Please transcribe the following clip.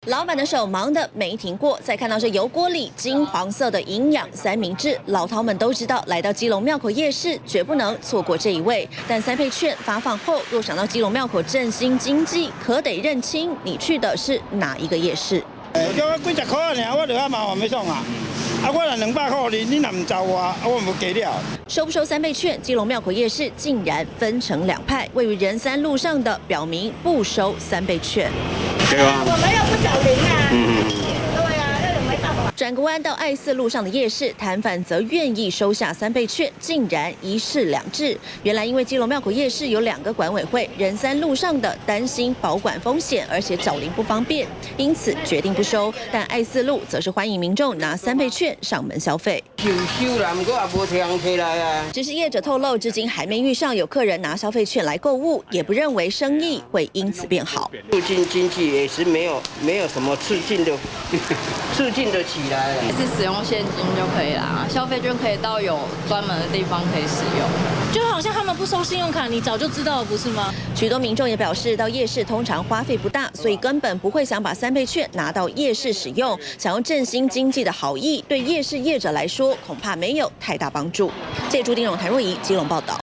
老板的手忙得没停过，再看到这油锅里金黄色的营养三明治，老饕们都知道，来到基隆庙口夜市绝不能错过这一位。但三倍券发放后，若想到基隆庙口振兴经济，可得认清你去的是哪一个夜市。 叫我几十块尔，我就较麻烦要送啊。我若200块，你若唔找我，我唔给了。 收不收三倍券？基隆庙口夜市竟然分成两派，位于仁三路上的表明不收三倍券。 对啊， 我们又不找零啊。对啊，那你没办法。 转个弯到爱四路上的夜市，摊贩则愿意收下三倍券，竟然一式两制。原来因为基隆庙口夜市有2个管委会，仁三路上的担心保管风险，而且找零不方便，因此决定不收。但爱四路则是欢迎民众拿三倍券上门消费。 收啦，不过也无人摕来啊。 只是业者透露，至今还没遇上有客人拿消费券来购物，也不认为生意会因此变好。 促进经济也是没有什么促进的起来了。 是使用现金就可以啦，消费券可以到有专门的地方可以使用。 就好像他们不收信用卡，你早就知道了，不是吗？ 许多民众也表示，到夜市通常花费不大，所以根本不会想把三倍券拿到夜市使用。想要振兴经济的好意，对夜市业者来说恐怕没有太大帮助。记者朱丁荣、谭若仪，基隆报道。